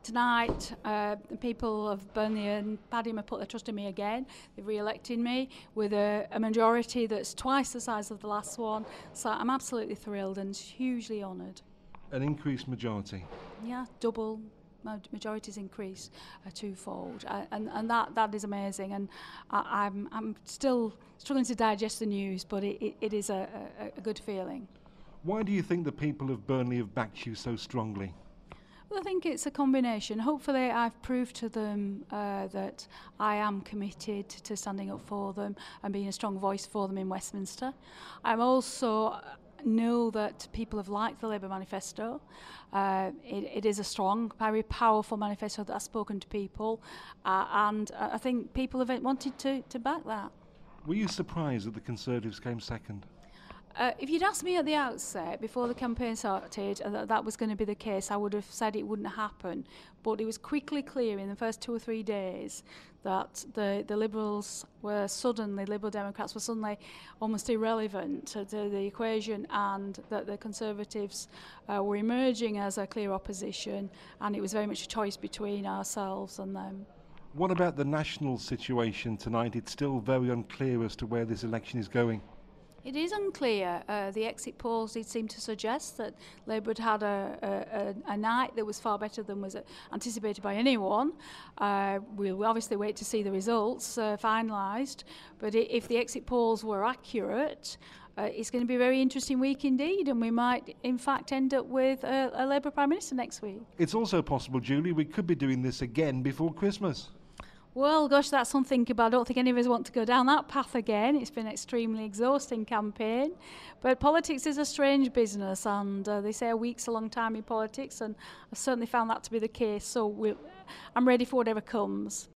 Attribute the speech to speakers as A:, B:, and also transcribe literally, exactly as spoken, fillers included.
A: tonight, uh, the people of Burnley and Padiham have put their trust in me again. They've re-elected me with a, a majority that's twice the size of the last one. So I'm absolutely thrilled and hugely honoured.
B: An increased majority?
A: Yeah, double. Majorities increase uh, twofold, uh, and and that that is amazing. And I, I'm I'm still struggling to digest the news, but it, it, it is a, a, a good feeling.
B: Why do you think the people of Burnley have backed you so strongly?
A: Well, I think it's a combination. Hopefully I've proved to them uh, that I am committed to standing up for them and being a strong voice for them in Westminster. I'm also know that people have liked the Labour manifesto. Uh, it, it is a strong, very powerful manifesto that has spoken to people, uh, and I think people have wanted to, to back that.
B: Were you surprised that the Conservatives came second?
A: Uh, if you'd asked me at the outset, before the campaign started, uh, that that was going to be the case, I would have said it wouldn't happen. But it was quickly clear in the first two or three days that the, the Liberals were suddenly, Liberal Democrats were suddenly almost irrelevant to, to the equation, and that the Conservatives uh, were emerging as a clear opposition, and it was very much a choice between ourselves and them.
B: What about the national situation tonight? It's still very unclear as to where this election is going.
A: It is unclear. Uh, the exit polls did seem to suggest that Labour had had a, a, a night that was far better than was anticipated by anyone. Uh, we'll obviously wait to see the results uh, finalised, but if the exit polls were accurate, uh, it's going to be a very interesting week indeed, and we might in fact end up with a, a Labour Prime Minister next week.
B: It's also possible, Julie, we could be doing this again before Christmas.
A: Well, gosh, that's something about. I don't think any of us want to go down that path again. It's been an extremely exhausting campaign. But politics is a strange business, and uh, they say a week's a long time in politics, and I've certainly found that to be the case. So we'll, I'm ready for whatever comes.